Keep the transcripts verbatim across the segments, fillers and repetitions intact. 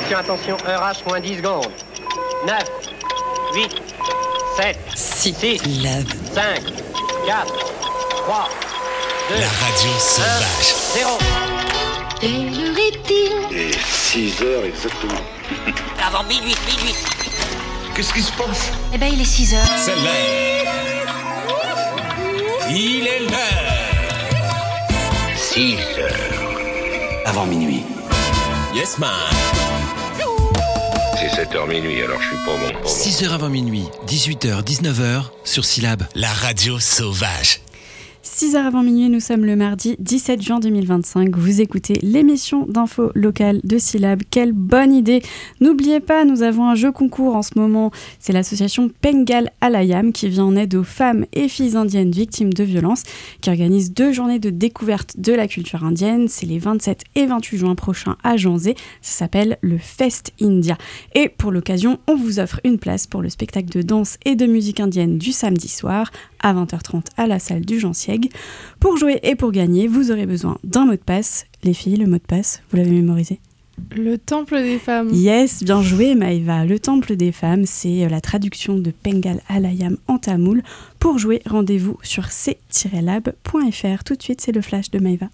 Attention, attention, heure H moins dix secondes. neuf, huit, sept, six, cinq, quatre, trois, deux, La radio sauvage. un, zéro. Quelle heure est-il ? Et six heures exactement. Avant minuit, minuit. Qu'est-ce qui se passe ? Eh ben, il est six heures. C'est l'heure. Il est l'heure. six heures. Avant minuit. Yes, man. C'est sept heures minuit, alors je suis pas bon. Pas bon. six heures avant minuit, dix-huit heures, dix-neuf heures, sur Syllab. La radio sauvage. six heures avant minuit, nous sommes le mardi dix-sept juin deux mille vingt-cinq. Vous écoutez l'émission d'info locale de Syllab. Quelle bonne idée! N'oubliez pas, nous avons un jeu concours en ce moment. C'est l'association Pengal Alayam qui vient en aide aux femmes et filles indiennes victimes de violences, qui organise deux journées de découverte de la culture indienne. C'est les vingt-sept et vingt-huit juin prochains à Janzé. Ça s'appelle le Fest India. Et pour l'occasion, on vous offre une place pour le spectacle de danse et de musique indienne du samedi soir à vingt heures trente à la salle du Jean Sieg. Pour jouer et pour gagner, vous aurez besoin d'un mot de passe. Les filles, le mot de passe, vous l'avez mémorisé ? Le temple des femmes. Yes, bien joué Maëva. Le temple des femmes, c'est la traduction de Pengal Alayam en tamoul. Pour jouer, rendez-vous sur c tiret lab point f r. Tout de suite, c'est le flash de Maëva.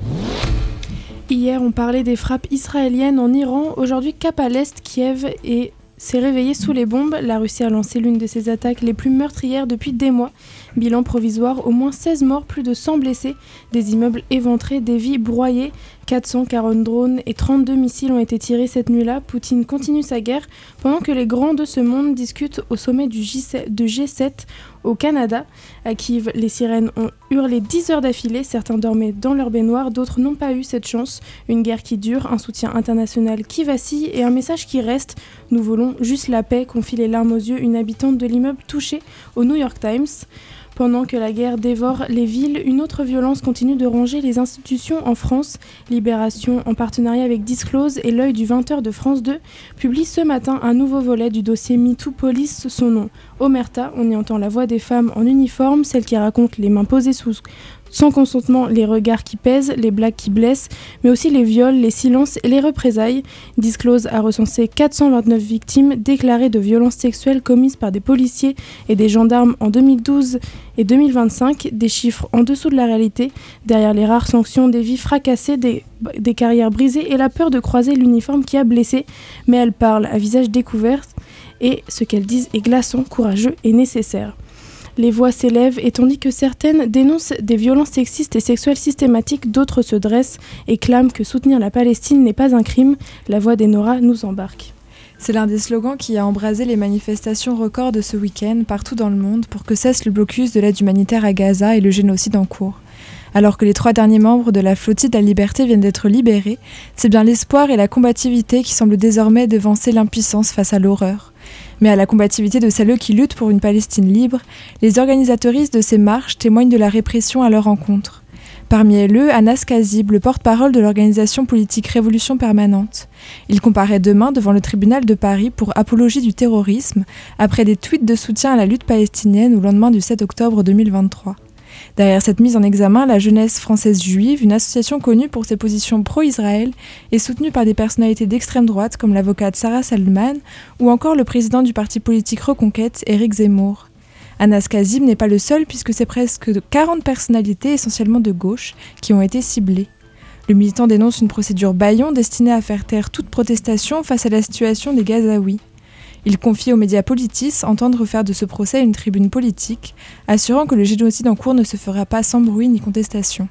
Hier, on parlait des frappes israéliennes en Iran. Aujourd'hui, cap à l'est, Kiev est... s'est réveillé sous les bombes. La Russie a lancé l'une de ses attaques les plus meurtrières depuis des mois. Bilan provisoire, au moins seize morts, plus de cent blessés, des immeubles éventrés, des vies broyées. quatre cent quarante drones et trente-deux missiles ont été tirés cette nuit-là. Poutine continue sa guerre pendant que les grands de ce monde discutent au sommet du G sept au Canada. À Kiev, les sirènes ont hurlé dix heures d'affilée. Certains dormaient dans leur baignoire, d'autres n'ont pas eu cette chance. Une guerre qui dure, un soutien international qui vacille et un message qui reste. Nous voulons juste la paix, confie les larmes aux yeux une habitante de l'immeuble touché au New York Times. Pendant que la guerre dévore les villes, une autre violence continue de ronger les institutions en France. Libération, en partenariat avec Disclose et l'œil du vingt heures de France deux, publie ce matin un nouveau volet du dossier MeToo Police. Son nom, Omerta. On y entend la voix des femmes en uniforme, celles qui racontent les mains posées sous... sans consentement, les regards qui pèsent, les blagues qui blessent, mais aussi les viols, les silences et les représailles. Disclose a recensé quatre cent vingt-neuf victimes déclarées de violences sexuelles commises par des policiers et des gendarmes en deux mille douze et deux mille vingt-cinq, des chiffres en dessous de la réalité. Derrière les rares sanctions, des vies fracassées, des, des carrières brisées et la peur de croiser l'uniforme qui a blessé. Mais elles parlent à visage découvert et ce qu'elles disent est glaçant, courageux et nécessaire. Les voix s'élèvent et tandis que certaines dénoncent des violences sexistes et sexuelles systématiques, d'autres se dressent et clament que soutenir la Palestine n'est pas un crime. La voix d'Enora nous embarque. C'est l'un des slogans qui a embrasé les manifestations records de ce week-end partout dans le monde pour que cesse le blocus de l'aide humanitaire à Gaza et le génocide en cours. Alors que les trois derniers membres de la flottille de la liberté viennent d'être libérés, c'est bien l'espoir et la combativité qui semblent désormais devancer l'impuissance face à l'horreur. Mais à la combativité de celles qui luttent pour une Palestine libre, les organisateuristes de ces marches témoignent de la répression à leur encontre. Parmi elles, Anas Kazib, le porte-parole de l'organisation politique Révolution Permanente. Il comparaît demain devant le tribunal de Paris pour apologie du terrorisme, après des tweets de soutien à la lutte palestinienne au lendemain du sept octobre deux mille vingt-trois. Derrière cette mise en examen, la jeunesse française juive, une association connue pour ses positions pro-Israël, est soutenue par des personnalités d'extrême droite comme l'avocate Sarah Salman ou encore le président du parti politique Reconquête, Éric Zemmour. Anas Kazib n'est pas le seul puisque c'est presque quarante personnalités, essentiellement de gauche, qui ont été ciblées. Le militant dénonce une procédure bâillon destinée à faire taire toute protestation face à la situation des Gazaouis. Il confie aux médias Politis entendre faire de ce procès une tribune politique, assurant que le génocide en cours ne se fera pas sans bruit ni contestation.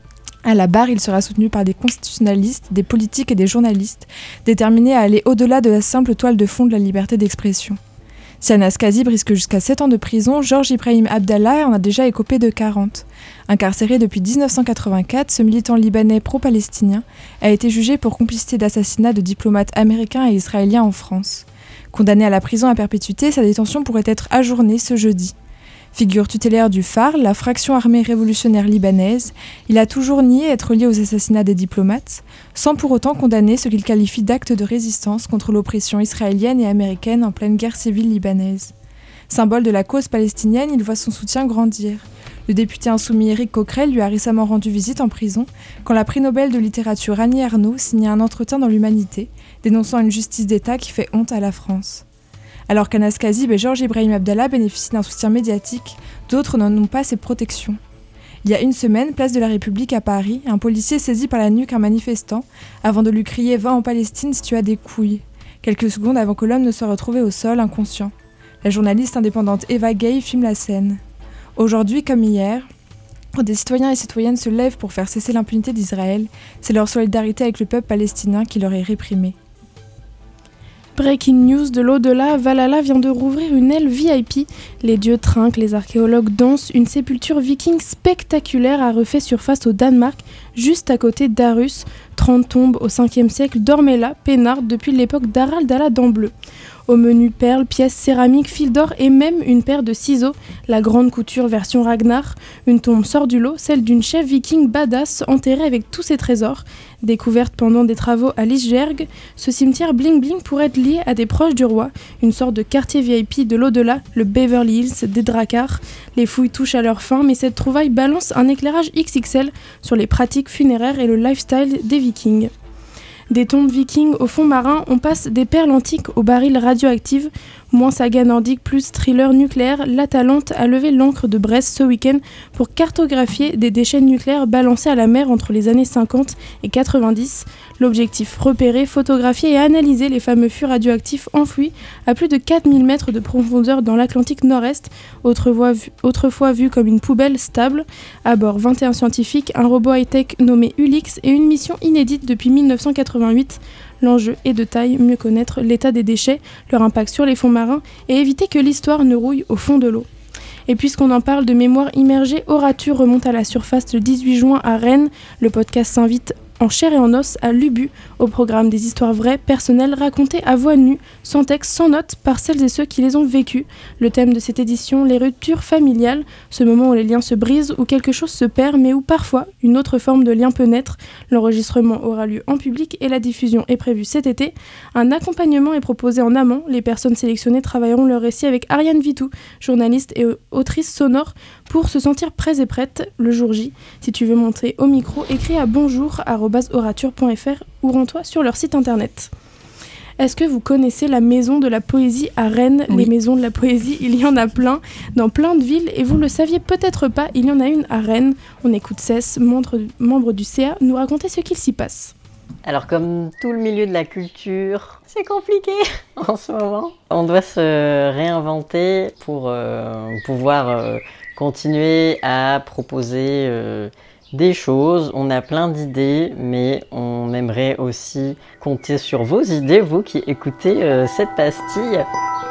À la barre, il sera soutenu par des constitutionnalistes, des politiques et des journalistes, déterminés à aller au-delà de la simple toile de fond de la liberté d'expression. Si Anas Kazib risque jusqu'à sept ans de prison, Georges Ibrahim Abdallah en a déjà écopé de quarante. Incarcéré depuis dix-neuf cent quatre-vingt-quatre, ce militant libanais pro-palestinien a été jugé pour complicité d'assassinat de diplomates américains et israéliens en France. Condamné à la prison à perpétuité, sa détention pourrait être ajournée ce jeudi. Figure tutélaire du F A R, la fraction armée révolutionnaire libanaise, il a toujours nié être lié aux assassinats des diplomates, sans pour autant condamner ce qu'il qualifie d'acte de résistance contre l'oppression israélienne et américaine en pleine guerre civile libanaise. Symbole de la cause palestinienne, il voit son soutien grandir. Le député insoumis Éric Coquerel lui a récemment rendu visite en prison quand la prix Nobel de littérature Annie Ernaux signait un entretien dans l'Humanité, dénonçant une justice d'État qui fait honte à la France. Alors qu'Anas Kazib et Georges Ibrahim Abdallah bénéficient d'un soutien médiatique, d'autres n'en ont pas ces protections. Il y a une semaine, place de la République à Paris, un policier saisit par la nuque un manifestant avant de lui crier « Va en Palestine si tu as des couilles », quelques secondes avant que l'homme ne soit retrouvé au sol inconscient. La journaliste indépendante Eva Gay filme la scène. Aujourd'hui, comme hier, quand des citoyens et citoyennes se lèvent pour faire cesser l'impunité d'Israël, c'est leur solidarité avec le peuple palestinien qui leur est réprimée. Breaking news de l'au-delà, Valhalla vient de rouvrir une aile V I P. Les dieux trinquent, les archéologues dansent, une sépulture viking spectaculaire a refait surface au Danemark, juste à côté d'Arus. trente tombes au cinquième siècle dormaient là, peinardes, depuis l'époque d'Harald à la dent bleue. Au menu perles, pièces céramiques, fils d'or et même une paire de ciseaux. La grande couture version Ragnar. Une tombe sort du lot, celle d'une chef viking badass enterrée avec tous ses trésors. Découverte pendant des travaux à Lisberg, ce cimetière bling-bling pourrait être lié à des proches du roi, une sorte de quartier V I P de l'au-delà, le Beverly Hills des Drakkar. Les fouilles touchent à leur fin, mais cette trouvaille balance un éclairage X X L sur les pratiques funéraires et le lifestyle des vikings. Des tombes vikings au fond marin, on passe des perles antiques aux barils radioactifs. Moins saga nordique, plus thriller nucléaire, l'Atalante a levé l'ancre de Brest ce week-end pour cartographier des déchets nucléaires balancés à la mer entre les années cinquante et quatre-vingt-dix. L'objectif, repérer, photographier et analyser les fameux fûts radioactifs enfouis à plus de quatre mille mètres de profondeur dans l'Atlantique Nord-Est, autrefois vu, autrefois vu comme une poubelle stable. À bord, vingt et un scientifiques, un robot high-tech nommé Ulix et une mission inédite depuis mille neuf cent quatre-vingt-huit. L'enjeu est de taille, mieux connaître l'état des déchets, leur impact sur les fonds marins et éviter que l'histoire ne rouille au fond de l'eau. Et puisqu'on en parle de mémoire immergée, Orature remonte à la surface le dix-huit juin à Rennes. Le podcast s'invite en chair et en os à l'Ubu, au programme des histoires vraies, personnelles, racontées à voix nue, sans texte, sans notes, par celles et ceux qui les ont vécues. Le thème de cette édition, les ruptures familiales, ce moment où les liens se brisent, où quelque chose se perd, mais où parfois une autre forme de lien peut naître. L'enregistrement aura lieu en public et la diffusion est prévue cet été. Un accompagnement est proposé en amont. Les personnes sélectionnées travailleront leur récit avec Ariane Vitou, journaliste et autrice sonore, pour se sentir prêts et prêtes le jour J. Si tu veux monter au micro, écris à bonjour arobase orature point f r ou rends-toi sur leur site internet. Est-ce que vous connaissez la Maison de la Poésie à Rennes ? Oui. Les maisons de la poésie, il y en a plein, dans plein de villes, et vous le saviez peut-être pas, il y en a une à Rennes. On écoute Cess, membre, membre du C A, nous raconter ce qu'il s'y passe. Alors comme tout le milieu de la culture, c'est compliqué en ce moment. On doit se réinventer pour euh, pouvoir euh, continuer à proposer euh, des choses. On a plein d'idées, mais on aimerait aussi compter sur vos idées, vous qui écoutez euh, cette pastille.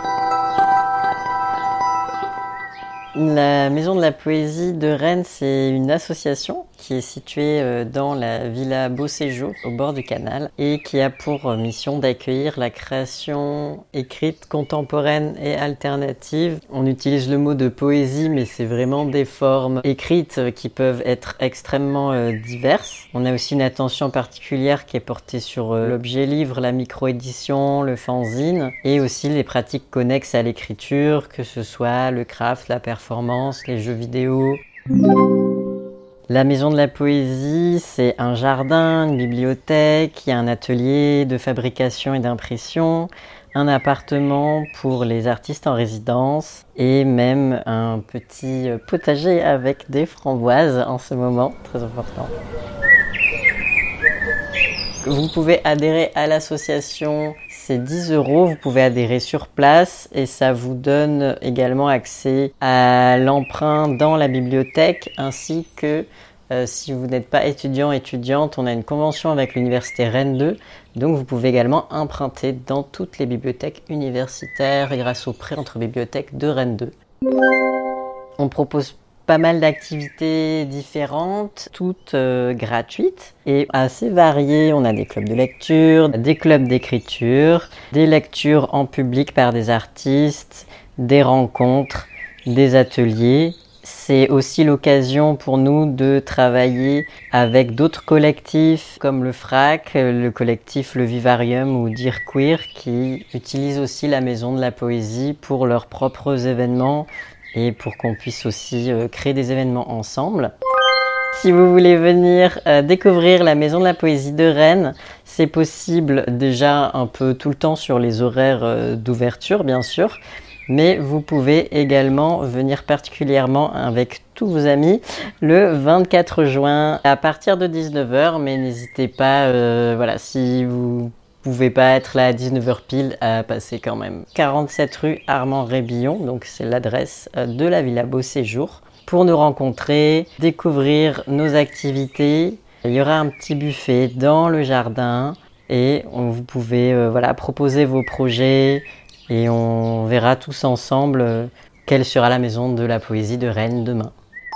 La Maison de la Poésie de Rennes, c'est une association qui est située dans la Villa Beauséjour, au bord du canal, et qui a pour mission d'accueillir la création écrite, contemporaine et alternative. On utilise le mot de poésie, mais c'est vraiment des formes écrites qui peuvent être extrêmement diverses. On a aussi une attention particulière qui est portée sur l'objet livre, la micro-édition, le fanzine, et aussi les pratiques connexes à l'écriture, que ce soit le craft, la performance, les jeux vidéo. La Maison de la Poésie, c'est un jardin, une bibliothèque, il y a un atelier de fabrication et d'impression, un appartement pour les artistes en résidence et même un petit potager avec des framboises en ce moment, très important. Vous pouvez adhérer à l'association, c'est dix euros, vous pouvez adhérer sur place et ça vous donne également accès à l'emprunt dans la bibliothèque ainsi que euh, si vous n'êtes pas étudiant, étudiante, on a une convention avec l'université Rennes deux, donc vous pouvez également emprunter dans toutes les bibliothèques universitaires et grâce au prêt entre bibliothèques de Rennes deux. On propose pas mal d'activités différentes, toutes euh, gratuites et assez variées. On a des clubs de lecture, des clubs d'écriture, des lectures en public par des artistes, des rencontres, des ateliers C'est aussi l'occasion pour nous de travailler avec d'autres collectifs comme le F R A C, le collectif Le Vivarium ou Dire Queer qui utilisent aussi la Maison de la Poésie pour leurs propres événements et pour qu'on puisse aussi euh, créer des événements ensemble. Si vous voulez venir euh, découvrir la Maison de la Poésie de Rennes, c'est possible déjà un peu tout le temps sur les horaires euh, d'ouverture bien sûr, mais vous pouvez également venir particulièrement avec tous vos amis le vingt-quatre juin à partir de dix-neuf heures, mais n'hésitez pas, euh, voilà, si vous pouvez pas être là à dix-neuf heures pile, à passer quand même. quarante-sept rue Armand Rébillon, donc c'est l'adresse de la Villa Beau Séjour. Pour nous rencontrer, découvrir nos activités, il y aura un petit buffet dans le jardin et on, vous pouvez euh, voilà, proposer vos projets et on verra tous ensemble euh, quelle sera la Maison de la Poésie de Rennes demain.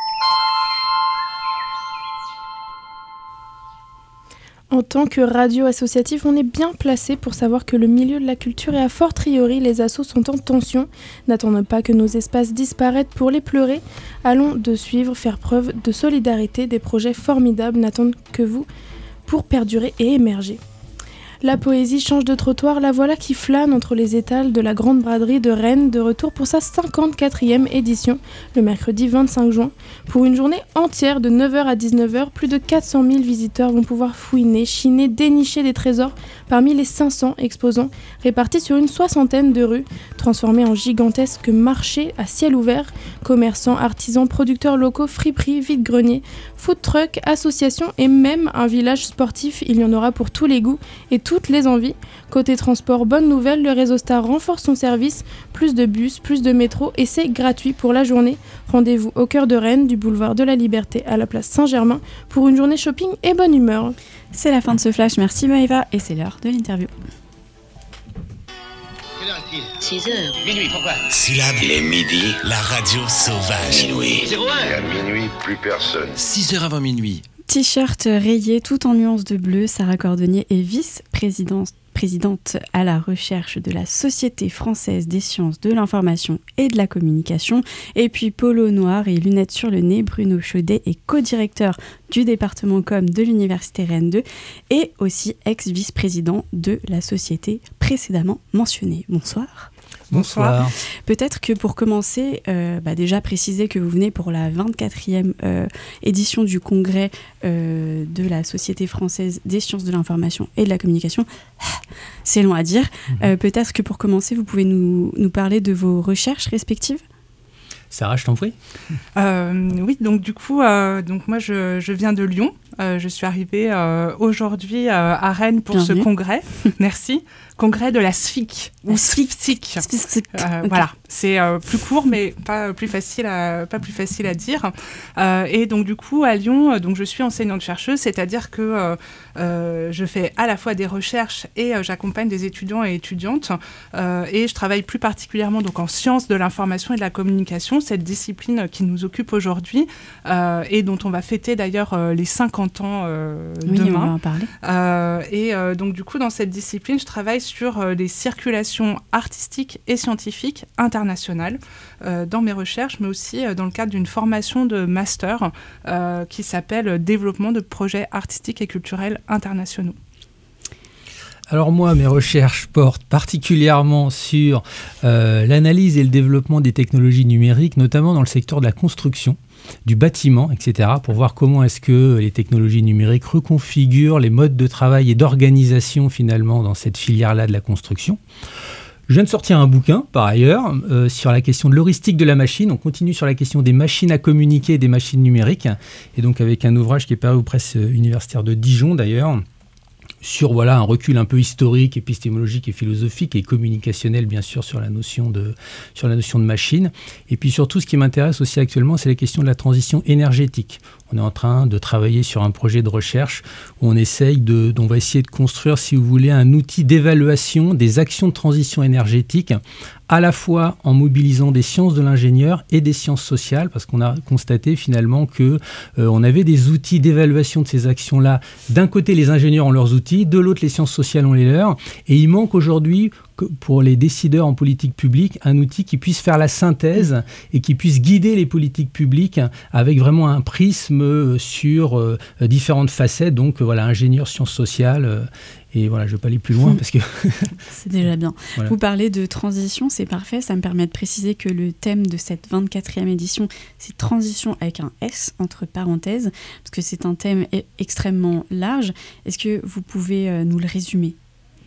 En tant que radio associative, on est bien placé pour savoir que le milieu de la culture et a fortiori les assos sont en tension. N'attendons pas que nos espaces disparaissent pour les pleurer. Allons de suivre, faire preuve de solidarité. Des projets formidables n'attendent que vous pour perdurer et émerger. La poésie change de trottoir, la voilà qui flâne entre les étals de la Grande Braderie de Rennes, de retour pour sa cinquante-quatrième édition, le mercredi vingt-cinq juin. Pour une journée entière de neuf heures à dix-neuf heures, plus de quatre cent mille visiteurs vont pouvoir fouiner, chiner, dénicher des trésors parmi les cinq cents exposants répartis sur une soixantaine de rues, transformés en gigantesques marchés à ciel ouvert. Commerçants, artisans, producteurs locaux, friperies, vide-greniers, food trucks, associations et même un village sportif, il y en aura pour tous les goûts et toutes les envies. Côté transport, bonne nouvelle, le réseau Star renforce son service, plus de bus, plus de métro et c'est gratuit pour la journée. Rendez-vous au cœur de Rennes, du boulevard de la Liberté à la place Saint-Germain pour une journée shopping et bonne humeur. C'est la fin de ce flash, merci Maëva et c'est l'heure de l'interview. six heures. Minuit, pourquoi Syllabe. Il est midi. La radio sauvage. Minuit. zéro un. Et à minuit, plus personne. six heures avant minuit. T-shirt rayé tout en nuances de bleu, Sarah Cordonnier est vice-présidente présidente à la recherche de la Société française des sciences de l'information et de la communication. Et puis polo noir et lunettes sur le nez, Bruno Chaudet est co-directeur du département com de l'Université Rennes deux et aussi ex-vice-président de la société précédemment mentionnée. Bonsoir. Bonsoir. Peut-être que pour commencer, euh, bah déjà préciser que vous venez pour la vingt-quatrième euh, édition du congrès euh, de la Société française des sciences de l'information et de la communication. C'est long à dire. Mmh. Euh, peut-être que pour commencer, vous pouvez nous, nous parler de vos recherches respectives ? Sarah, je t'en prie. Euh, oui, donc du coup, euh, donc moi je, je viens de Lyon. Euh, je suis arrivée euh, aujourd'hui euh, à Rennes pour Bienvenue. ce congrès. Merci. Congrès de la S F I C ou S F I C. Euh, okay. Voilà, c'est euh, plus court mais pas plus facile à pas plus facile à dire. Euh, et donc du coup à Lyon, donc je suis enseignante chercheuse, c'est-à-dire que euh, euh, je fais à la fois des recherches et euh, j'accompagne des étudiants et étudiantes euh, et je travaille plus particulièrement donc en sciences de l'information et de la communication, cette discipline qui nous occupe aujourd'hui euh, et dont on va fêter d'ailleurs euh, les cinquante ans euh, oui, demain. On va en parler. Euh, et euh, donc du coup dans cette discipline, je travaille sur euh, des circulations artistiques et scientifiques internationales euh, dans mes recherches, mais aussi euh, dans le cadre d'une formation de master euh, qui s'appelle Développement de projets artistiques et culturels internationaux. Alors moi, mes recherches portent particulièrement sur euh, l'analyse et le développement des technologies numériques, notamment dans le secteur de la construction, du bâtiment, et cetera, pour voir comment est-ce que les technologies numériques reconfigurent les modes de travail et d'organisation finalement dans cette filière-là de la construction. Je viens de sortir un bouquin, par ailleurs, euh, sur la question de l'heuristique de la machine. On continue sur la question des machines à communiquer et des machines numériques, et donc avec un ouvrage qui est paru aux presses universitaires de Dijon d'ailleurs, sur voilà, un recul un peu historique, épistémologique et philosophique et communicationnel, bien sûr, sur la notion de, sur la notion de machine. Et puis surtout, ce qui m'intéresse aussi actuellement, c'est la question de la transition énergétique. On est en train de travailler sur un projet de recherche où on essaye de, on va essayer de construire, si vous voulez, un outil d'évaluation des actions de transition énergétique, à la fois en mobilisant des sciences de l'ingénieur et des sciences sociales, parce qu'on a constaté finalement que euh, on avait des outils d'évaluation de ces actions-là. D'un côté, les ingénieurs ont leurs outils, de l'autre, les sciences sociales ont les leurs, et il manque aujourd'hui pour les décideurs en politique publique, un outil qui puisse faire la synthèse et qui puisse guider les politiques publiques avec vraiment un prisme sur euh, différentes facettes. Donc euh, voilà, ingénieur, sciences sociales. Euh, Et voilà, je ne vais pas aller plus loin parce que... C'est déjà bien. Voilà. Vous parlez de transition, c'est parfait. Ça me permet de préciser que le thème de cette vingt-quatrième édition, c'est transition avec un S entre parenthèses, parce que c'est un thème e- extrêmement large. Est-ce que vous pouvez euh, nous le résumer ?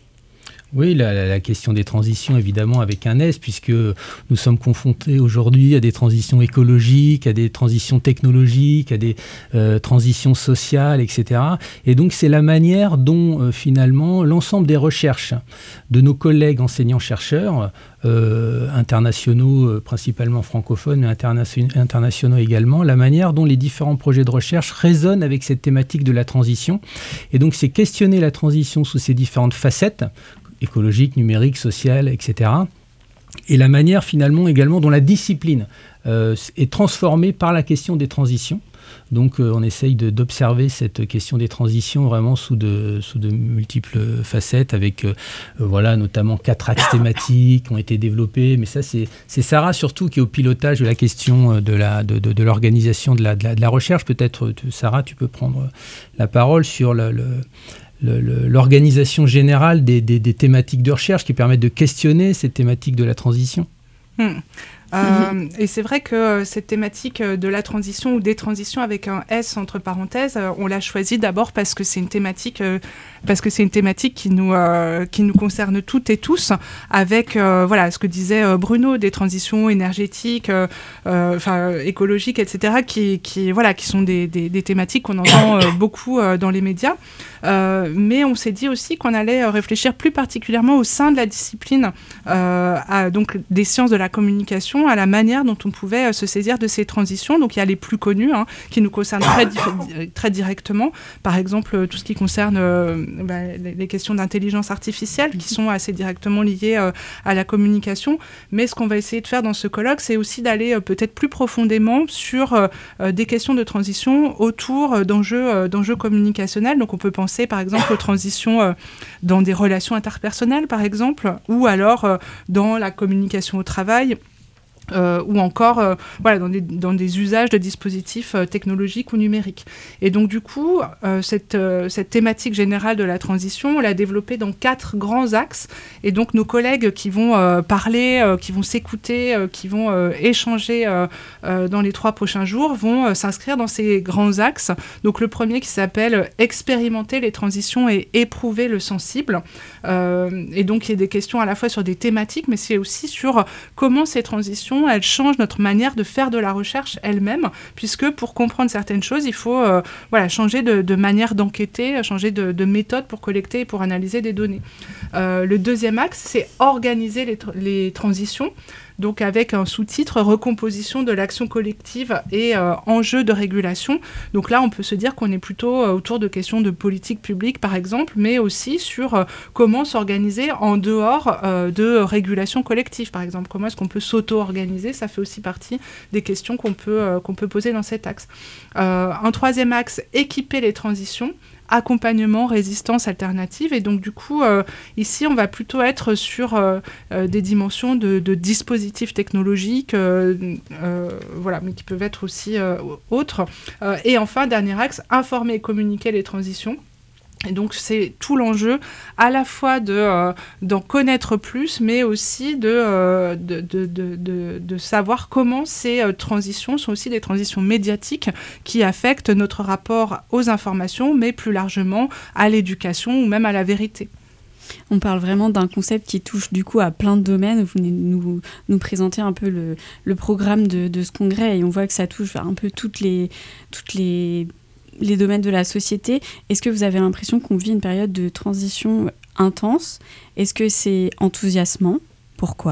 Oui, la, la question des transitions, évidemment, avec un S, puisque nous sommes confrontés aujourd'hui à des transitions écologiques, à des transitions technologiques, à des euh, transitions sociales, et cetera. Et donc, c'est la manière dont, euh, finalement, l'ensemble des recherches de nos collègues enseignants-chercheurs, euh, internationaux, euh, principalement francophones, mais internation- internationaux également, la manière dont les différents projets de recherche résonnent avec cette thématique de la transition. Et donc, c'est questionner la transition sous ses différentes facettes, écologique, numérique, social, et cetera. Et la manière finalement également dont la discipline euh, est transformée par la question des transitions. Donc euh, on essaye de, d'observer cette question des transitions vraiment sous de, sous de multiples facettes avec euh, voilà, notamment quatre axes thématiques qui ont été développés. Mais ça, c'est, c'est Sarah surtout qui est au pilotage de la question de, la, de, de, de l'organisation de la, de, la, de la recherche. Peut-être, Sarah, tu peux prendre la parole sur le... le Le, le, l'organisation générale des, des, des thématiques de recherche qui permettent de questionner ces thématiques de la transition. Hmm. Euh, et c'est vrai que euh, cette thématique de la transition ou des transitions avec un S entre parenthèses, euh, on l'a choisie d'abord parce que c'est une thématique, euh, parce que c'est une thématique qui nous, euh, qui nous concerne toutes et tous, avec euh, voilà, ce que disait euh, Bruno, des transitions énergétiques, euh, euh, enfin, écologiques, et cetera, qui, qui, voilà, qui sont des, des, des thématiques qu'on entend euh, beaucoup euh, dans les médias. Euh, mais on s'est dit aussi qu'on allait réfléchir plus particulièrement au sein de la discipline euh, à, donc, des sciences de la communication, à la manière dont on pouvait euh, se saisir de ces transitions. Donc il y a les plus connues hein, qui nous concernent très, di- très directement. Par exemple, tout ce qui concerne euh, bah, les, les questions d'intelligence artificielle qui sont assez directement liées euh, à la communication. Mais ce qu'on va essayer de faire dans ce colloque, c'est aussi d'aller euh, peut-être plus profondément sur euh, des questions de transition autour euh, d'enjeux, euh, d'enjeux communicationnels. Donc on peut penser par exemple aux transitions euh, dans des relations interpersonnelles par exemple, ou alors euh, dans la communication au travail. Euh, ou encore euh, voilà, dans, des, dans des usages de dispositifs euh, technologiques ou numériques. Et donc du coup, euh, cette, euh, cette thématique générale de la transition, on l'a développée dans quatre grands axes. Et donc nos collègues qui vont euh, parler, euh, qui vont s'écouter, euh, qui vont euh, échanger euh, euh, dans les trois prochains jours, vont euh, s'inscrire dans ces grands axes. Donc le premier qui s'appelle « Expérimenter les transitions et éprouver le sensible ». Euh, et donc il y a des questions à la fois sur des thématiques, mais c'est aussi sur comment ces transitions elle change notre manière de faire de la recherche elle-même, puisque pour comprendre certaines choses, il faut euh, voilà, changer de, de manière d'enquêter, changer de, de méthode pour collecter et pour analyser des données. Euh, le deuxième axe, c'est organiser les, tr- les transitions, donc avec un sous-titre « Recomposition de l'action collective et euh, enjeux de régulation ». Donc là, on peut se dire qu'on est plutôt euh, autour de questions de politique publique, par exemple, mais aussi sur euh, comment s'organiser en dehors euh, de régulation collective, par exemple. Comment est-ce qu'on peut s'auto-organiser ? Ça fait aussi partie des questions qu'on peut, euh, qu'on peut poser dans cet axe. Euh, un troisième axe, équiper les transitions. Accompagnement, résistance, alternative. Et donc, du coup, euh, ici, on va plutôt être sur euh, euh, des dimensions de, de dispositifs technologiques, euh, euh, voilà, mais qui peuvent être aussi euh, autres. Euh, et enfin, dernier axe, informer et communiquer les transitions. Et donc, c'est tout l'enjeu à la fois de, euh, d'en connaître plus, mais aussi de, euh, de, de, de, de, de savoir comment ces euh, transitions sont aussi des transitions médiatiques qui affectent notre rapport aux informations, mais plus largement à l'éducation ou même à la vérité. On parle vraiment d'un concept qui touche du coup à plein de domaines. Vous venez de nous, nous présenter un peu le, le programme de, de ce congrès et on voit que ça touche un peu toutes les... Toutes les les domaines de la société. Est-ce que vous avez l'impression qu'on vit une période de transition intense ? Est-ce que c'est enthousiasmant ?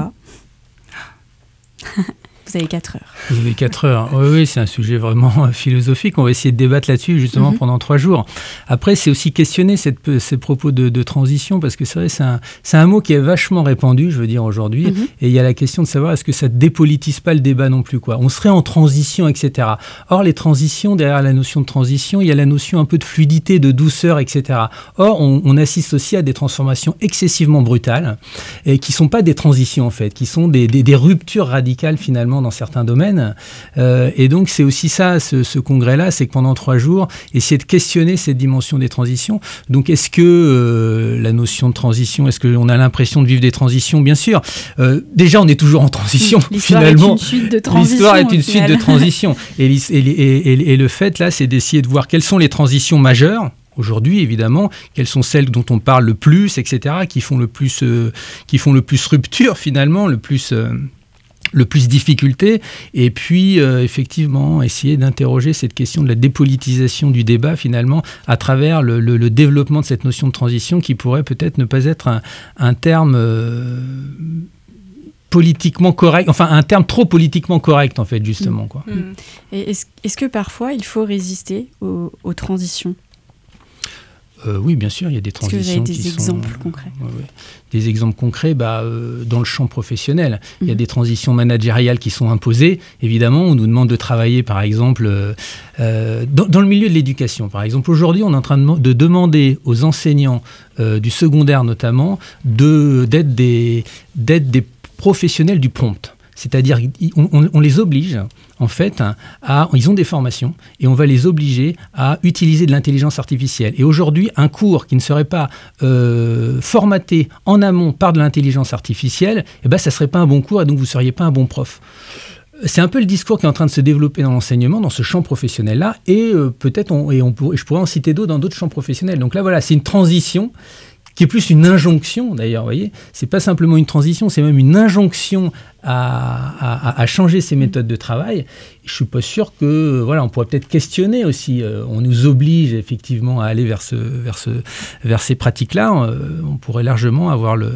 Pourquoi ? Vous avez quatre heures. Vous avez quatre heures. Oui, oui, c'est un sujet vraiment philosophique. On va essayer de débattre là-dessus justement mm-hmm. pendant trois jours. Après, c'est aussi questionner cette, ces propos de, de transition, parce que c'est vrai, c'est un, c'est un mot qui est vachement répandu, je veux dire, aujourd'hui. Mm-hmm. Et il y a la question de savoir est-ce que ça ne dépolitise pas le débat non plus, quoi. On serait en transition, et cetera. Or, les transitions, derrière la notion de transition, il y a la notion un peu de fluidité, de douceur, et cetera. Or, on, on assiste aussi à des transformations excessivement brutales, et qui ne sont pas des transitions, en fait, qui sont des, des, des ruptures radicales, finalement, dans certains domaines. Euh, et donc, c'est aussi ça, ce, ce congrès-là, c'est que pendant trois jours, essayer de questionner cette dimension des transitions. Donc, est-ce que euh, la notion de transition, est-ce qu'on a l'impression de vivre des transitions ? Bien sûr. Euh, déjà, on est toujours en transition, L'histoire finalement. Est une suite de transitions, L'histoire est une suite de transitions. Et, et, et, et, et le fait, là, c'est d'essayer de voir quelles sont les transitions majeures. Aujourd'hui, évidemment, quelles sont celles dont on parle le plus, et cetera, qui font le plus, euh, qui font le plus rupture, finalement, le plus... Euh, le plus difficulté, et puis euh, effectivement essayer d'interroger cette question de la dépolitisation du débat finalement à travers le, le, le développement de cette notion de transition qui pourrait peut-être ne pas être un, un terme euh, politiquement correct, enfin un terme trop politiquement correct en fait justement. Quoi. Mmh. Et est-ce, est-ce que parfois il faut résister aux, aux transitions ? Euh, oui, bien sûr, il y a des transitions. Est-ce que vous avez des qui exemples sont, concrets ? ouais, ouais. Des exemples concrets, bah, euh, dans le champ professionnel, mmh. il y a des transitions managériales qui sont imposées. Évidemment, on nous demande de travailler, par exemple, euh, euh, dans, dans le milieu de l'éducation. Par exemple, aujourd'hui, on est en train de, de demander aux enseignants euh, du secondaire, notamment, de, d'être, des, d'être des professionnels du prompt. C'est-à-dire on, on, on les oblige, en fait, à... Ils ont des formations et on va les obliger à utiliser de l'intelligence artificielle. Et aujourd'hui, un cours qui ne serait pas euh, formaté en amont par de l'intelligence artificielle, eh ben, ça ne serait pas un bon cours et donc vous ne seriez pas un bon prof. C'est un peu le discours qui est en train de se développer dans l'enseignement, dans ce champ professionnel-là, et euh, peut-être, on, et, on pour, et je pourrais en citer d'autres dans d'autres champs professionnels. Donc là, voilà, c'est une transition qui est plus une injonction, d'ailleurs, vous voyez. C'est pas simplement une transition, c'est même une injonction à, à, à changer ses méthodes de travail. Je suis pas sûr que, voilà, on pourrait peut-être questionner aussi. Euh, on nous oblige effectivement à aller vers, ce, vers, ce, vers ces pratiques-là. Euh, on pourrait largement avoir le...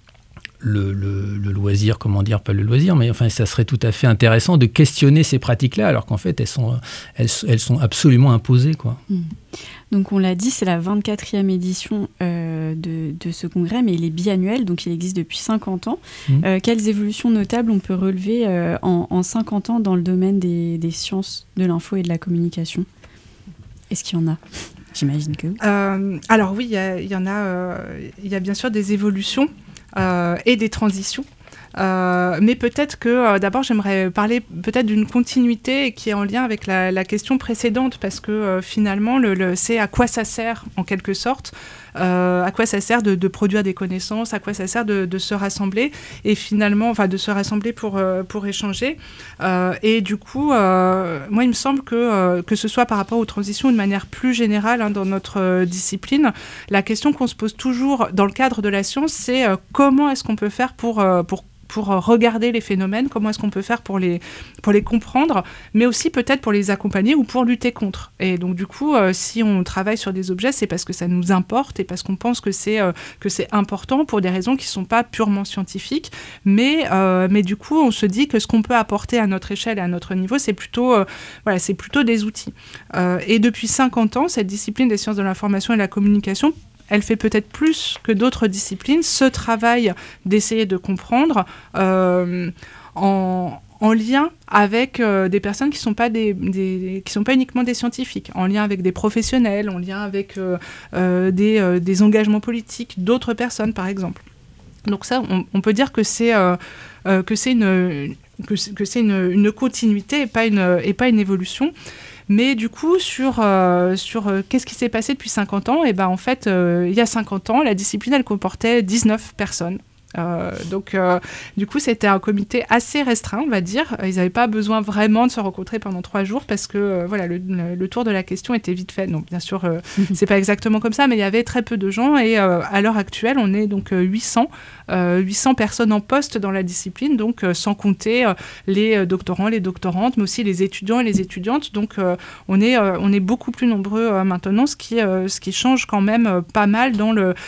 Le, le, le loisir, comment dire, pas le loisir, mais enfin, ça serait tout à fait intéressant de questionner ces pratiques-là, alors qu'en fait, elles sont, elles, elles sont absolument imposées, quoi. Mmh. Donc, on l'a dit, c'est la vingt-quatrième édition euh, de, de ce congrès, mais il est biannuel, donc il existe depuis cinquante ans. Mmh. Euh, quelles évolutions notables on peut relever euh, en, en cinquante ans dans le domaine des, des sciences de l'info et de la communication ? Est-ce qu'il y en a ? J'imagine que oui. Euh, alors oui, il y, y en a, euh, il y a bien sûr des évolutions. Euh, et des transitions. Euh, mais peut-être que euh, d'abord j'aimerais parler peut-être d'une continuité qui est en lien avec la, la question précédente, parce que euh, finalement le, le, c'est à quoi ça sert en quelque sorte, euh, à quoi ça sert de, de produire des connaissances, à quoi ça sert de, de se rassembler et finalement enfin de se rassembler pour euh, pour échanger euh, et du coup euh, moi il me semble que euh, que ce soit par rapport aux transitions de manière plus générale hein, dans notre euh, discipline, la question qu'on se pose toujours dans le cadre de la science, c'est euh, comment est-ce qu'on peut faire pour euh, pour pour regarder les phénomènes, comment est-ce qu'on peut faire pour les, pour les comprendre, mais aussi peut-être pour les accompagner ou pour lutter contre. Et donc du coup, euh, si on travaille sur des objets, c'est parce que ça nous importe et parce qu'on pense que c'est, euh, que c'est important pour des raisons qui ne sont pas purement scientifiques, mais, euh, mais du coup, on se dit que ce qu'on peut apporter à notre échelle et à notre niveau, c'est plutôt, euh, voilà, c'est plutôt des outils. Euh, et depuis cinquante ans, cette discipline des sciences de l'information et de la communication, elle fait peut-être plus que d'autres disciplines ce travail d'essayer de comprendre euh, en, en lien avec euh, des personnes qui ne sont pas des, des, qui sont pas uniquement des scientifiques, en lien avec des professionnels, en lien avec euh, euh, des, euh, des engagements politiques d'autres personnes, par exemple. Donc ça, on, on peut dire que c'est, euh, euh, que c'est, une, que c'est, que c'est une, une continuité et pas une, et pas une évolution. Mais du coup, sur, euh, sur euh, qu'est-ce qui s'est passé depuis cinquante ans ? Et ben, en fait, euh, il y a cinquante ans, la discipline, elle comportait dix-neuf personnes. Euh, donc, euh, du coup, c'était un comité assez restreint, on va dire. Ils n'avaient pas besoin vraiment de se rencontrer pendant trois jours parce que euh, voilà, le, le, le tour de la question était vite fait. Donc, bien sûr, euh, c'est pas exactement comme ça, mais il y avait très peu de gens. Et euh, à l'heure actuelle, on est donc euh, huit cents, euh, huit cents personnes en poste dans la discipline, donc euh, sans compter euh, les euh, doctorants, les doctorantes, mais aussi les étudiants et les étudiantes. Donc, euh, on est, euh, on est beaucoup plus nombreux euh, maintenant, ce qui, euh, ce qui change quand même euh, pas mal dans le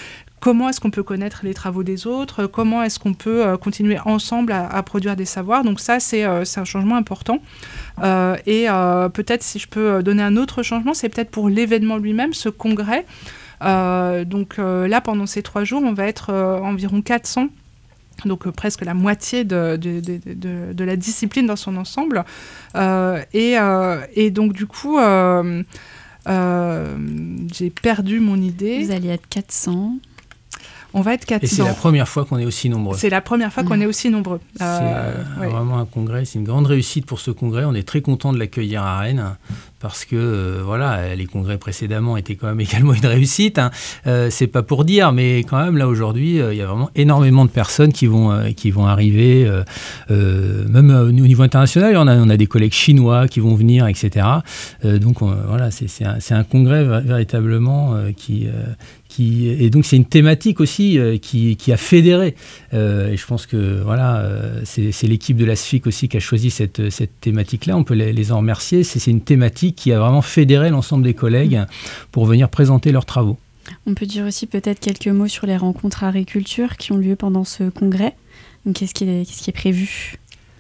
comment est-ce qu'on peut connaître les travaux des autres, comment est-ce qu'on peut euh, continuer ensemble à, à produire des savoirs. Donc ça, c'est, euh, c'est un changement important. Euh, et euh, peut-être, si je peux donner un autre changement, c'est peut-être pour l'événement lui-même, ce congrès. Euh, donc euh, là, pendant ces trois jours, on va être euh, environ quatre cents, donc euh, presque la moitié de, de, de, de, de la discipline dans son ensemble. Euh, et, euh, et donc du coup, euh, euh, j'ai perdu mon idée. Vous allez être quatre cents. On va être quatre cents. Et c'est la première fois qu'on est aussi nombreux. C'est la première fois mmh. qu'on est aussi nombreux. C'est euh, ouais. vraiment un congrès, c'est une grande réussite pour ce congrès. On est très content de l'accueillir à Rennes parce que euh, voilà, les congrès précédemment étaient quand même également une réussite. Hein. Euh, c'est pas pour dire, mais quand même là aujourd'hui, euh, il y a vraiment énormément de personnes qui vont euh, qui vont arriver, euh, euh, même euh, au niveau international. On a on a des collègues chinois qui vont venir, et cetera. Euh, donc on, voilà, c'est c'est un, c'est un congrès véritablement euh, qui euh, Qui, et donc c'est une thématique aussi euh, qui, qui a fédéré. Euh, et je pense que voilà, euh, c'est, c'est l'équipe de la S F I C aussi qui a choisi cette, cette thématique-là. On peut les, les en remercier. C'est, c'est une thématique qui a vraiment fédéré l'ensemble des collègues pour venir présenter leurs travaux. On peut dire aussi peut-être quelques mots sur les rencontres agriculture qui ont lieu pendant ce congrès. Donc, qu'est-ce qui est, qu'est-ce qui est prévu ?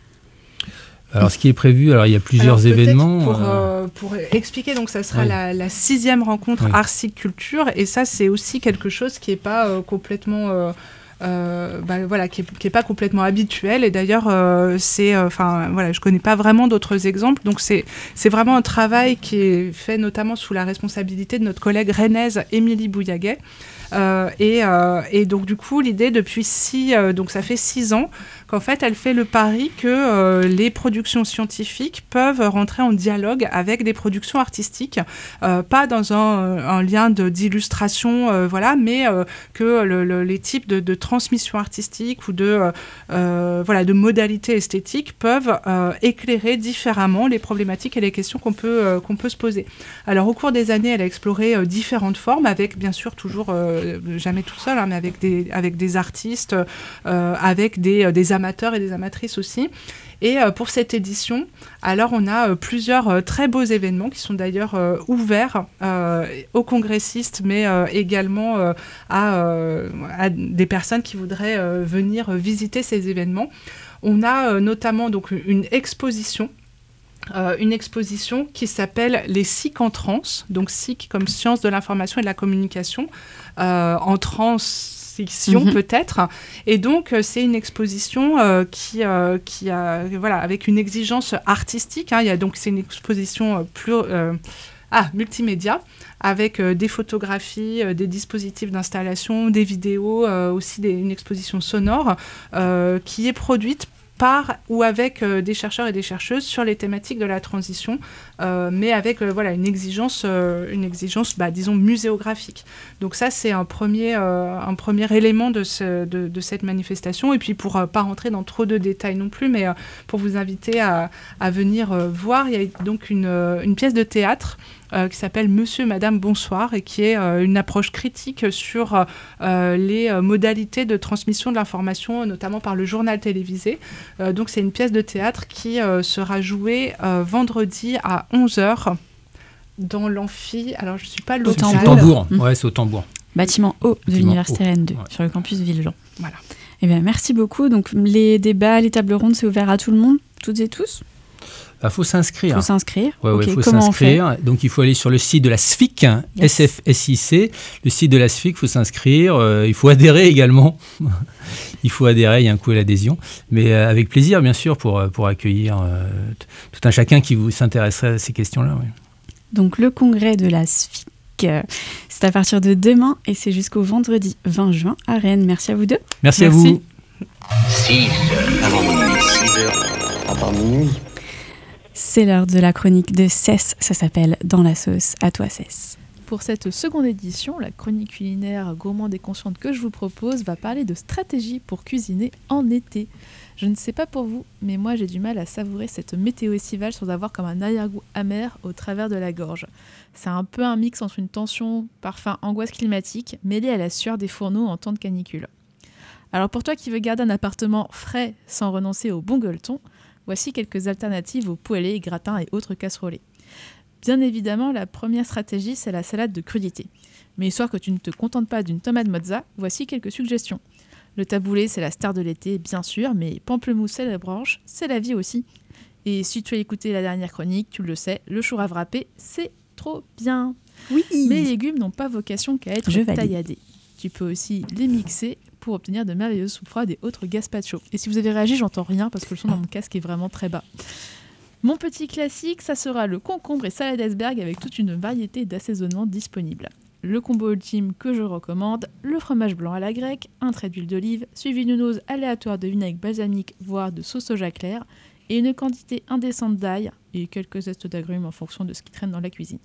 Alors, ce qui est prévu, alors il y a plusieurs alors, événements. Pour, euh, pour expliquer, donc ça sera oui. la, la sixième rencontre oui. Arsic Culture, et ça c'est aussi quelque chose qui n'est pas euh, complètement, euh, euh, bah, voilà, qui est, qui est pas complètement habituel. Et d'ailleurs, euh, c'est, enfin euh, voilà, je connais pas vraiment d'autres exemples. Donc c'est c'est vraiment un travail qui est fait notamment sous la responsabilité de notre collègue rennaise Émilie Bouillaguet. Euh, et, euh, et donc du coup l'idée depuis six euh, donc ça fait six ans qu'en fait elle fait le pari que euh, les productions scientifiques peuvent rentrer en dialogue avec des productions artistiques, euh, pas dans un, un lien de, d'illustration euh, voilà, mais euh, que le, le, les types de, de transmission artistique ou de euh, voilà de modalités esthétiques peuvent euh, éclairer différemment les problématiques et les questions qu'on peut euh, qu'on peut se poser. Alors au cours des années elle a exploré euh, différentes formes avec bien sûr toujours euh, jamais tout seul, hein, mais avec des, avec des artistes, euh, avec des, des amateurs et des amatrices aussi. Et euh, pour cette édition, alors on a euh, plusieurs euh, très beaux événements qui sont d'ailleurs euh, ouverts euh, aux congressistes, mais euh, également euh, à, euh, à des personnes qui voudraient euh, venir visiter ces événements. On a euh, notamment donc, une exposition Euh, une exposition qui s'appelle les S I C en trans, donc S I C comme science de l'information et de la communication, euh, en transition mm-hmm. peut-être. Et donc, euh, c'est une exposition euh, qui, euh, qui a, voilà, avec une exigence artistique. Hein, il y a donc, c'est une exposition euh, plus, euh, ah, multimédia, avec euh, des photographies, euh, des dispositifs d'installation, des vidéos, euh, aussi des, une exposition sonore euh, qui est produite par ou avec euh, des chercheurs et des chercheuses sur les thématiques de la transition, euh, mais avec euh, voilà, une exigence, euh, une exigence bah, disons, muséographique. Donc ça, c'est un premier, euh, un premier élément de, ce, de, de cette manifestation. Et puis, pour ne euh, pas rentrer dans trop de détails non plus, mais euh, pour vous inviter à, à venir euh, voir, il y a donc une, euh, une pièce de théâtre Euh, qui s'appelle Monsieur, Madame, Bonsoir, et qui est euh, une approche critique sur euh, les euh, modalités de transmission de l'information, notamment par le journal télévisé. Euh, donc c'est une pièce de théâtre qui euh, sera jouée euh, vendredi à onze heures dans l'amphi. Alors je ne suis pas le local. C'est au Tambour, mmh. ouais, c'est au Tambour. Bâtiment haut de l'Université Rennes deux, ouais. sur le campus Villejean. Voilà. Eh bien, merci beaucoup. Donc les débats, les tables rondes, c'est ouvert à tout le monde, toutes et tous ? Il faut s'inscrire. Il faut s'inscrire. Ouais, okay. ouais, faut Comment s'inscrire. on fait ? Donc, il faut aller sur le site de la S F I C, hein, yes. S F S I C, le site de la S F I C, il faut s'inscrire. Euh, il faut adhérer également. il faut adhérer, il y a un coût à l'adhésion. Mais euh, avec plaisir, bien sûr, pour, pour accueillir euh, tout un chacun qui vous s'intéresserait à ces questions-là. Ouais. Donc, le congrès de la S F I C, euh, c'est à partir de demain et c'est jusqu'au vendredi vingt juin à Rennes. Merci à vous deux. Merci, Merci. à vous. six heures avant minuit. six heures avant minuit. C'est l'heure de la chronique de Cess, ça s'appelle Dans la sauce. À toi, Cess. Pour cette seconde édition, la chronique culinaire gourmande et consciente que je vous propose va parler de stratégie pour cuisiner en été. Je ne sais pas pour vous, mais moi j'ai du mal à savourer cette météo estivale sans avoir comme un arrière-goût amer au travers de la gorge. C'est un peu un mix entre une tension, parfum, angoisse climatique, mêlée à la sueur des fourneaux en temps de canicule. Alors pour toi qui veux garder un appartement frais sans renoncer au bon gueuleton, voici quelques alternatives aux poêlés, gratins et autres casserolés. Bien évidemment, la première stratégie, c'est la salade de crudité. Mais histoire que tu ne te contentes pas d'une tomate mozza, voici quelques suggestions. Le taboulé, c'est la star de l'été, bien sûr, mais pamplemousse et la branche, c'est la vie aussi. Et si tu as écouté la dernière chronique, tu le sais, le chou rave râpé, c'est trop bien. Oui. Mais les légumes n'ont pas vocation qu'à être tailladés. Tu peux aussi les mixer pour obtenir de merveilleuses soupes froides et autres gazpacho. Et si vous avez réagi, j'entends rien parce que le son dans mon casque est vraiment très bas. Mon petit classique, ça sera le concombre et salade iceberg avec toute une variété d'assaisonnements disponibles. Le combo ultime que je recommande, le fromage blanc à la grecque, un trait d'huile d'olive, suivi d'une dose aléatoire de vinaigre balsamique, voire de sauce soja claire, et une quantité indécente d'ail et quelques zestes d'agrumes en fonction de ce qui traîne dans la cuisine.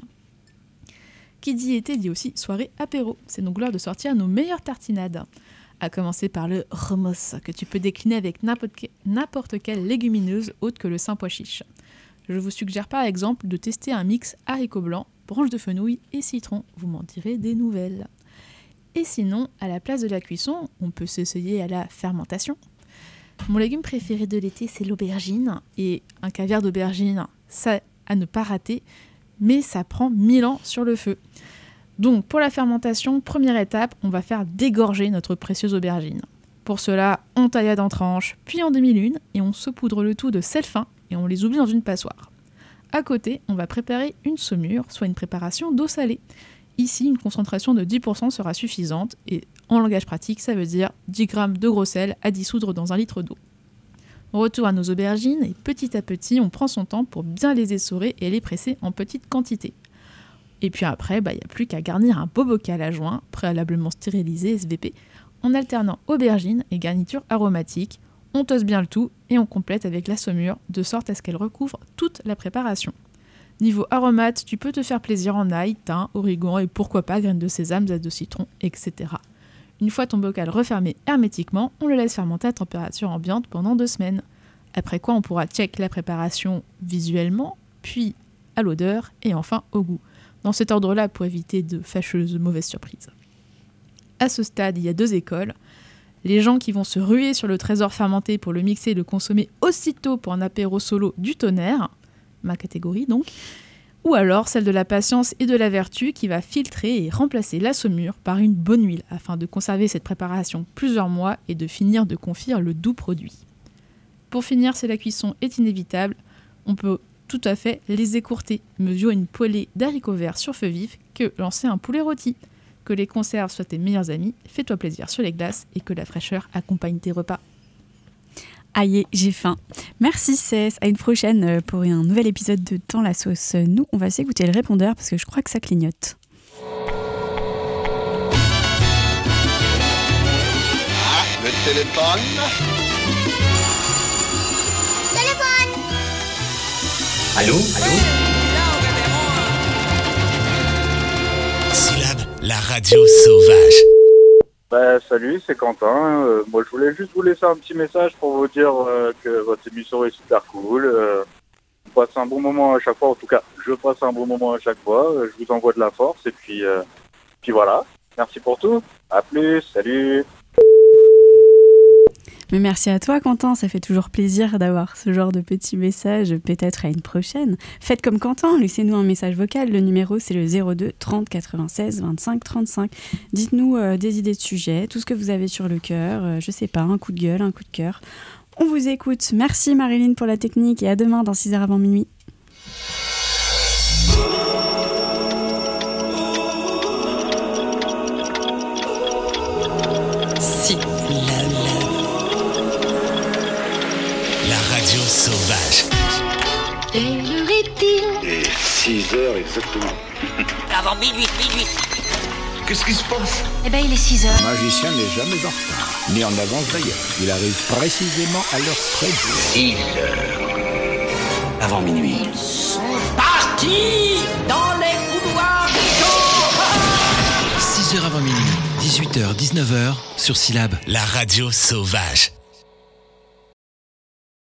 Qui dit été dit aussi soirée apéro. C'est donc l'heure de sortir nos meilleures tartinades. À commencer par le hummus, que tu peux décliner avec n'importe, que, n'importe quelle légumineuse autre que le saint pois chiche. Je vous suggère par exemple de tester un mix haricots blancs, branches de fenouil et citron. Vous m'en direz des nouvelles. Et sinon, à la place de la cuisson, on peut s'essayer à la fermentation. Mon légume préféré de l'été, c'est l'aubergine. Et un caviar d'aubergine, ça à ne pas rater, mais ça prend mille ans sur le feu. Donc pour la fermentation, première étape, on va faire dégorger notre précieuse aubergine. Pour cela, on taillade en tranches, puis en demi-lune, et on saupoudre le tout de sel fin, et on les oublie dans une passoire. À côté, on va préparer une saumure, soit une préparation d'eau salée. Ici, une concentration de dix pour cent sera suffisante, et en langage pratique, ça veut dire dix grammes de gros sel à dissoudre dans un litre d'eau. Retour à nos aubergines, et petit à petit, on prend son temps pour bien les essorer et les presser en petite quantité. Et puis après, bah, y a plus qu'à garnir un beau bocal à joint, préalablement stérilisé S V P, en alternant aubergines et garnitures aromatiques. On toste bien le tout et on complète avec la saumure, de sorte à ce qu'elle recouvre toute la préparation. Niveau aromates, tu peux te faire plaisir en ail, thym, origan et pourquoi pas graines de sésame, zeste de citron, et cetera. Une fois ton bocal refermé hermétiquement, on le laisse fermenter à température ambiante pendant deux semaines. Après quoi, on pourra check la préparation visuellement, puis à l'odeur et enfin au goût. Dans cet ordre-là pour éviter de fâcheuses mauvaises surprises. À ce stade, il y a deux écoles. Les gens qui vont se ruer sur le trésor fermenté pour le mixer et le consommer aussitôt pour un apéro solo du tonnerre, ma catégorie donc, ou alors celle de la patience et de la vertu qui va filtrer et remplacer la saumure par une bonne huile afin de conserver cette préparation plusieurs mois et de finir de confire le doux produit. Pour finir, si la cuisson est inévitable, on peut tout à fait les écourter, mesure une poêlée d'haricots verts sur feu vif que lancer un poulet rôti. Que les conserves soient tes meilleurs amis, fais-toi plaisir sur les glaces et que la fraîcheur accompagne tes repas. Aïe, j'ai faim. Merci Cess, à une prochaine pour un nouvel épisode de Dans la sauce. Nous, on va s'écouter le répondeur parce que je crois que ça clignote. Ah, le téléphone. Téléphone. Allô, allô. Syllabe, la radio sauvage. Bah, salut, c'est Quentin. Euh, moi, je voulais juste vous laisser un petit message pour vous dire euh, que votre émission est super cool. Euh, on passe un bon moment à chaque fois. En tout cas, je passe un bon moment à chaque fois. Euh, je vous envoie de la force. Et puis, euh, puis voilà. Merci pour tout. À plus. Salut. Mais merci à toi Quentin, ça fait toujours plaisir d'avoir ce genre de petits messages, peut-être à une prochaine. Faites comme Quentin, laissez-nous un message vocal, le numéro c'est le zéro deux trente quatre-vingt-seize vingt-cinq trente-cinq. Dites-nous euh, des idées de sujets, tout ce que vous avez sur le cœur, euh, je sais pas, un coup de gueule, un coup de cœur. On vous écoute, merci Marilyn pour la technique et à demain dans six heures avant minuit. Sauvage. Quelle heure est-il ? Et six heures exactement. Avant minuit, minuit. Qu'est-ce qui se passe ? Eh ben, il est six heures. Le magicien n'est jamais en retard, ni en avance d'ailleurs. Il arrive précisément à l'heure prévue. six heures. Avant minuit. Ils sont partis dans les couloirs du temps. six heures avant minuit, dix-huit heures, dix-neuf heures, sur Syllabe, la radio sauvage.